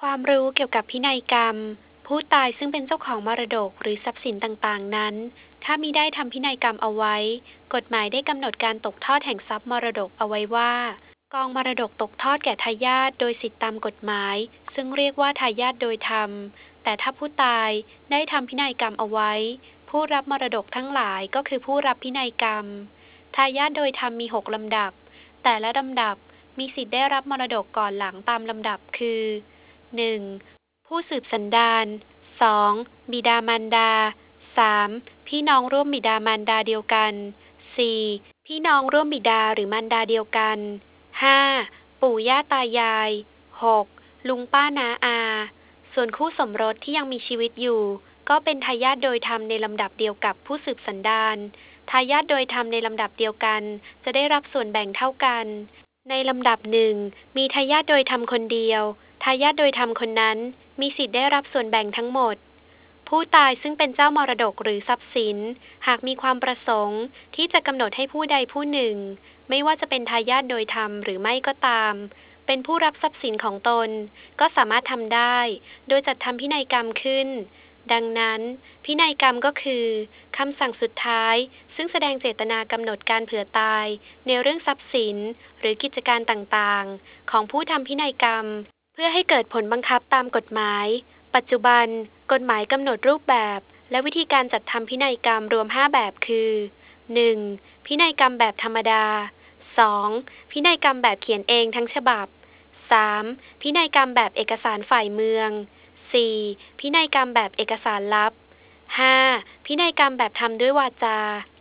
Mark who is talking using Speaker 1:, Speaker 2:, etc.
Speaker 1: ความรู้เกี่ยวกับพินัยกรรมผู้ตายซึ่งเป็นเจ้าของมรดกหรือทรัพย์สินต่างๆนั้นถ้ามิได้ทำพินัยกรรมเอาไว้กฎหมายได้กำหนดการตกทอดแห่งทรัพย์มรดกเอาไว้ว่ากองมรดกตกทอดแก่ทายาทโดยสิทธิตามกฎหมายซึ่งเรียกว่าทายาทโดยธรรมแต่ถ้าผู้ตายได้ทำพินัยกรรมเอาไว้ผู้รับมรดกทั้งหลายก็คือผู้รับพินัยกรรมทายาทโดยธรรมมี6ลำดับแต่ละลำดับมีสิทธิได้รับมรดกก่อนหลังตามลำดับคือ 1. ผู้สืบสันดาน 2. บิดามารดา 3. พี่น้องร่วมบิดามารดาเดียวกัน 4. พี่น้องร่วมบิดาหรือมารดาเดียวกัน 5. ปู่ย่าตายาย 6. ลุงป้าน้าอาส่วนคู่สมรสที่ยังมีชีวิตอยู่ก็เป็นทายาทโดยธรรมในลำดับเดียวกับผู้สืบสันดานทายาทโดยธรรมในลำดับเดียวกันจะได้รับส่วนแบ่งเท่ากันในลำดับหนึ่งมีทายาทโดยธรรมคนเดียวทายาทโดยธรรมคนนั้นมีสิทธิ์ได้รับส่วนแบ่งทั้งหมดผู้ตายซึ่งเป็นเจ้ามรดกหรือทรัพย์สินหากมีความประสงค์ที่จะกำหนดให้ผู้ใดผู้หนึ่งไม่ว่าจะเป็นทายาทโดยธรรมหรือไม่ก็ตามเป็นผู้รับทรัพย์สินของตนก็สามารถทำได้โดยจัดทำพินัยกรรมขึ้นดังนั้นพินัยกรรมก็คือคำสั่งสุดท้ายซึ่งแสดงเจตนากำหนดการเผื่อตายในเรื่องทรัพย์สินหรือกิจการต่างๆของผู้ทำพินัยกรรมเพื่อให้เกิดผลบังคับตามกฎหมายปัจจุบันกฎหมายกำหนดรูปแบบและวิธีการจัดทำพินัยกรรมรวม5แบบคือ 1. พินัยกรรมแบบธรรมดา 2. พินัยกรรมแบบเขียนเองทั้งฉบับ 3. พินัยกรรมแบบเอกสารฝ่ายเมือง 4. พินัยกรรมแบบเอกสารลับ 5. พินัยกรรมแบบทำด้วยวาจา